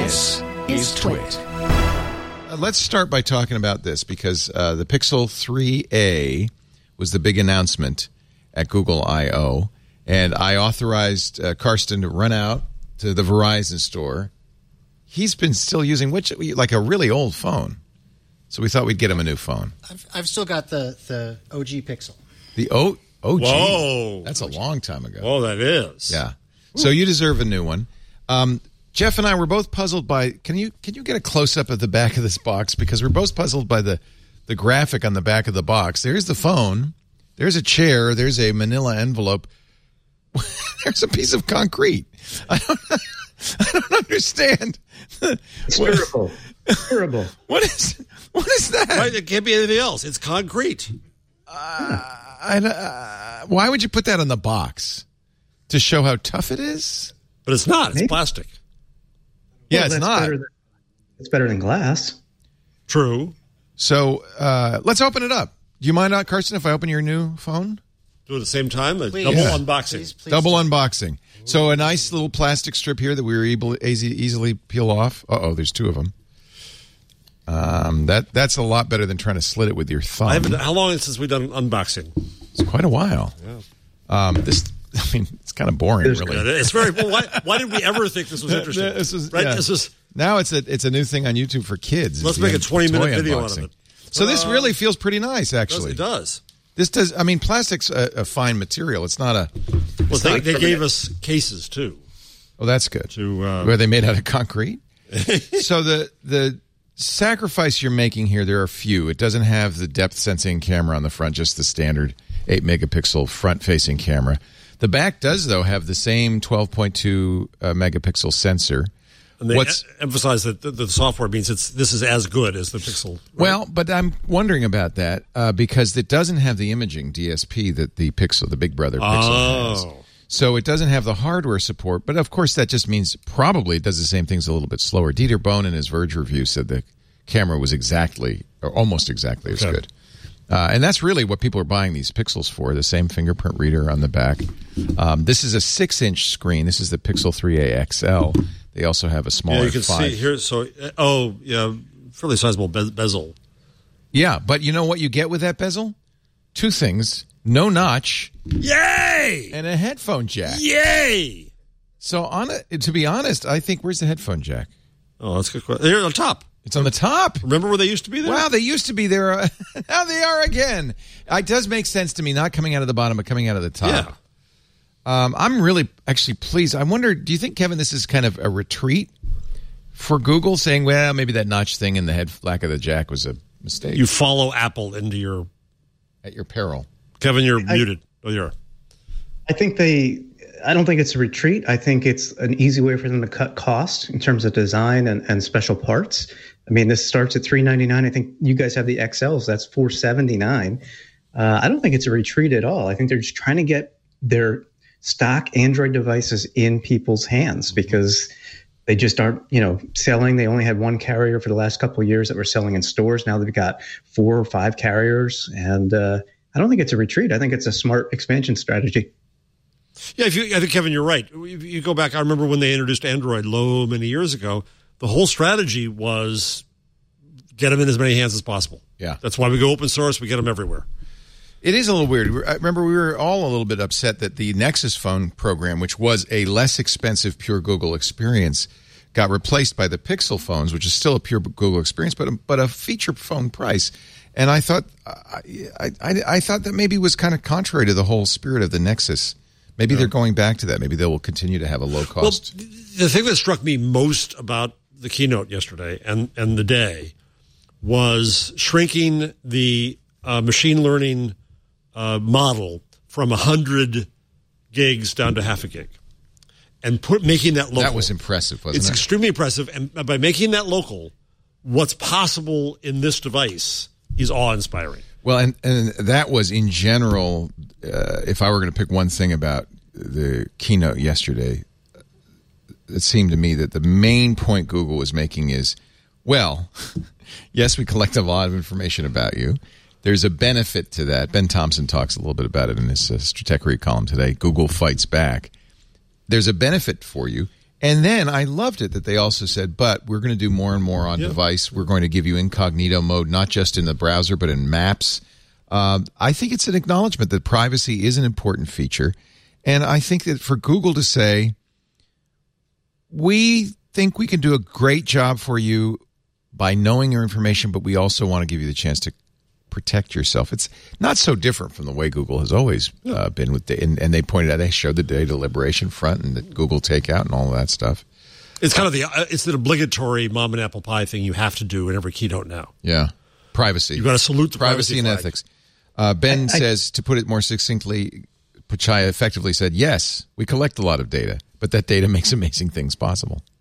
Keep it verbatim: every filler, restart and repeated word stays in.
This is Twit. Uh, let's start by talking about this because uh, the Pixel three A was the big announcement at Google I O, and I authorized uh, Karsten to run out to the Verizon store. He's been still using which like a really old phone, so we thought we'd get him a new phone. I've, I've still got the, the O G Pixel. The O OG. Whoa, that's a long time ago. Oh, that is. Yeah. So you deserve a new one. Um, Jeff and I were both puzzled by. Can you can you get a close up of the back of this box? Because we're both puzzled by the the graphic on the back of the box. There's the phone. There's a chair. There's a manila envelope. There's a piece of concrete. I don't, I don't understand. It's terrible. Terrible. What is what is that? Right, it can't be anything else. It's concrete. Uh, I, uh, why would you put that on the box? To show how tough it is? But it's not. It's Maybe. plastic. Yeah, Well, it's that's not. Better than, it's better than glass. True. So uh, let's open it up. Do you mind, not, Karsten, if I open your new phone? Do it at the same time. A Please. double Yeah. unboxing. Please, please Double do. unboxing. So a nice little plastic strip here that we were able to easy, easily peel off. Uh-oh, there's two of them. Um, that That's a lot better than trying to slit it with your thumb. I haven't. How long since we've done unboxing? It's quite a while. Yeah. Um, this, I mean, it's kind of boring, There's- really. It's very. Well, why, why did we ever think this was interesting? This is, right. yeah. This is. Now it's a it's a new thing on YouTube for kids. Let's It's make the a twenty-minute toy video out unboxing. of it. So this Uh, really feels pretty nice, actually. It does. This does. I mean, plastic's a, a fine material. It's not a. Well, they, not they a- gave us cases too. Oh, that's good. To uh, Were they made out of concrete? So the the sacrifice you're making here, there are a few. It doesn't have the depth sensing camera on the front, just the standard eight megapixel front facing camera. The back does, though, have the same twelve point two uh, megapixel sensor. and they What's e- emphasize that the, the software means it's this is as good as the Pixel. Right? well, but I'm wondering about that uh, because it doesn't have the imaging D S P that the Pixel, the Big Brother Pixel, has. Oh. So it doesn't have the hardware support, but of course that just means probably it does the same things a little bit slower. Dieter Bohn in his Verge review said the camera was exactly, or almost exactly as Okay. good. Uh, and that's really what people are buying these Pixels for, the same fingerprint reader on the back. Um, this is a six-inch screen. This is the Pixel three A X L. They also have a smaller Yeah, you can five. see here. So, uh, oh, yeah, fairly sizable be- bezel. Yeah, but you know what you get with that bezel? Two things. No notch Yay! and a headphone jack. Yay! So on it, to be honest, I think, where's the headphone jack? Oh, that's a good question. Here on top. It's on the top. Remember where they used to be there? Wow, they used to be there. Uh, now they are again. It does make sense to me, not coming out of the bottom, but coming out of the top. Yeah. Um, I'm really actually pleased. I wonder, do you think, Kevin, this is kind of a retreat for Google, saying, well, maybe that notch thing in the head lack of the jack was a mistake? You follow Apple into your. At your peril. Kevin, you're I- muted. Oh, you're. I think they. I don't think it's a retreat. I think it's an easy way for them to cut cost in terms of design and, and special parts. I mean, this starts at three ninety-nine. I think you guys have the X Ls. That's four seventy-nine. Uh, I don't think it's a retreat at all. I think they're just trying to get their stock Android devices in people's hands because they just aren't, you know, selling. They only had one carrier for the last couple of years that were selling in stores. Now they've got four or five carriers, and uh, I don't think it's a retreat. I think it's a smart expansion strategy. Yeah, if you, I think, Kevin, you're right. If you go back, I remember when they introduced Android Low many years ago, the whole strategy was get them in as many hands as possible. Yeah. That's why we go open source. We get them everywhere. It is a little weird. I remember we were all a little bit upset that the Nexus phone program, which was a less expensive pure Google experience, got replaced by the Pixel phones, which is still a pure Google experience, but a, but a feature phone price. And I thought I, I, I thought that maybe was kind of contrary to the whole spirit of the Nexus. Maybe yeah. they're going back to that. Maybe they will continue to have a low cost. Well, the thing that struck me most about the keynote yesterday and, and the day was shrinking the uh, machine learning uh, model from one hundred gigs down to half a gig and put making that local. That was impressive, wasn't it's it? It's extremely impressive. And by making that local, what's possible in this device is awe-inspiring. Well, and, and that was in general, uh, if I were going to pick one thing about the keynote yesterday, it seemed to me that the main point Google was making is, well, yes, we collect a lot of information about you. There's a benefit to that. Ben Thompson talks a little bit about it in his uh, Stratechery column today. Google fights back. There's a benefit for you, And then I loved it that they also said, but we're going to do more and more on yeah. device. We're going to give you incognito mode, not just in the browser, but in maps. Um, I think it's an acknowledgement that privacy is an important feature. And I think that for Google to say, we think we can do a great job for you by knowing your information, but we also want to give you the chance to protect yourself. It's not so different from the way Google has always uh, been with data. And, and they pointed out, they showed the data liberation front and the Google takeout and all of that stuff. It's kind of the uh, it's the obligatory mom and apple pie thing you have to do in every keynote now. Yeah. Privacy. You've got to salute the privacy, privacy and flag. ethics. Uh, Ben I, I, says, to put it more succinctly, Pachaya effectively said, yes, we collect a lot of data, but that data makes amazing things possible.